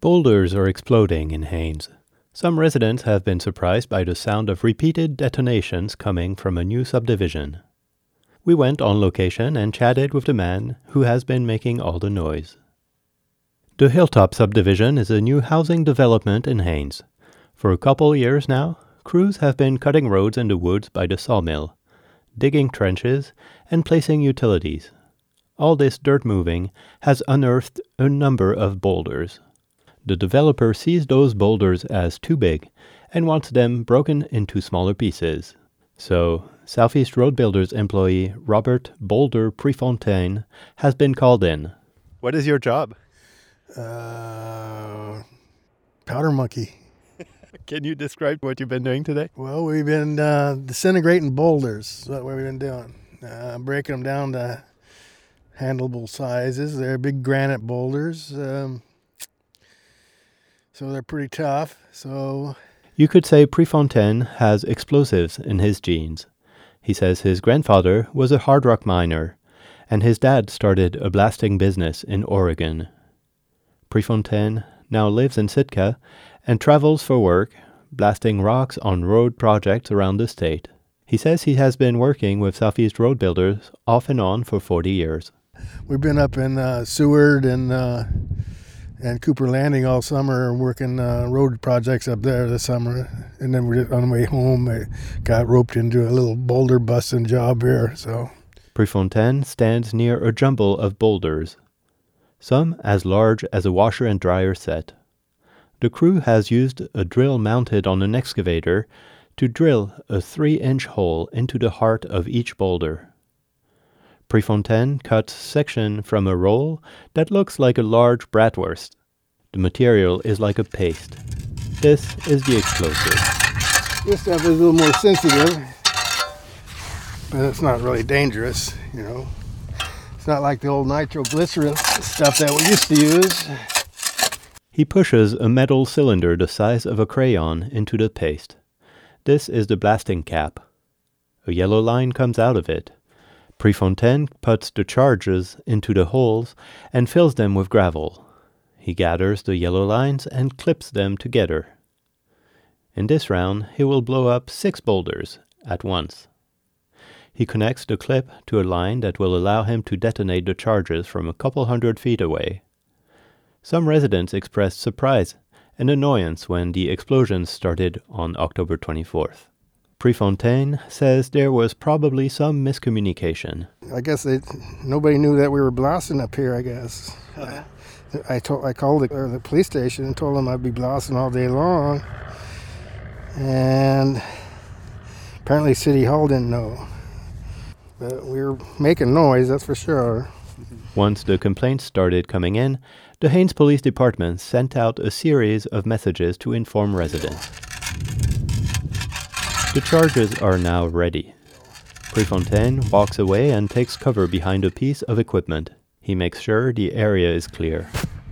Boulders are exploding in Haines. Some residents have been surprised by the sound of repeated detonations coming from a new subdivision. We went on location and chatted with the man who has been making all the noise. The Hilltop subdivision is a new housing development in Haines. For a couple years now, crews have been cutting roads in the woods by the sawmill, digging trenches, and placing utilities. All this dirt moving has unearthed a number of boulders. The developer sees those boulders as too big and wants them broken into smaller pieces. So, Southeast Road Builders employee Robert Boulder Prefontaine has been called in. What is your job? Powder monkey. Can you describe what you've been doing today? Well, we've been disintegrating boulders. That's what we've been doing. Breaking them down to handleable sizes. They're big granite boulders. So they're pretty tough. So you could say Prefontaine has explosives in his genes. He says his grandfather was a hard rock miner, and his dad started a blasting business in Oregon. Prefontaine now lives in Sitka and travels for work, blasting rocks on road projects around the state. He says he has been working with Southeast Road Builders off and on for 40 years. We've been up in Seward and Cooper Landing all summer working road projects up there this summer. And then we're on the way home, I got roped into a little boulder busting job here. So Prefontaine stands near a jumble of boulders, some as large as a washer and dryer set. The crew has used a drill mounted on an excavator to drill a 3-inch hole into the heart of each boulder. Prefontaine cuts section from a roll that looks like a large bratwurst. The material is like a paste. This is the explosive. This stuff is a little more sensitive, but it's not really dangerous, you know. It's not like the old nitroglycerin stuff that we used to use. He pushes a metal cylinder the size of a crayon into the paste. This is the blasting cap. A yellow line comes out of it. Prefontaine puts the charges into the holes and fills them with gravel. He gathers the yellow lines and clips them together. In this round, he will blow up 6 boulders at once. He connects the clip to a line that will allow him to detonate the charges from a couple hundred feet away. Some residents expressed surprise and annoyance when the explosions started on October 24th. Prefontaine says there was probably some miscommunication. I guess nobody knew that we were blasting up here, I guess. I called the police station and told them I'd be blasting all day long. And apparently City Hall didn't know. But we were making noise, that's for sure. Once the complaints started coming in, the Haines Police Department sent out a series of messages to inform residents. The charges are now ready. Prefontaine walks away and takes cover behind a piece of equipment. He makes sure the area is clear.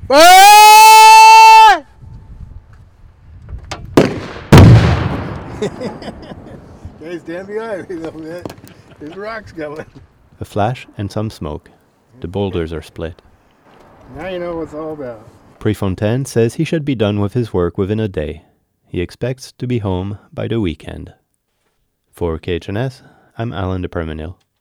Guys, stand behind me a little bit. There's rocks going. A flash and some smoke. The boulders are split. Now you know what it's all about. Prefontaine says he should be done with his work within a day. He expects to be home by the weekend. For KHNS, I'm Alan de Permanil.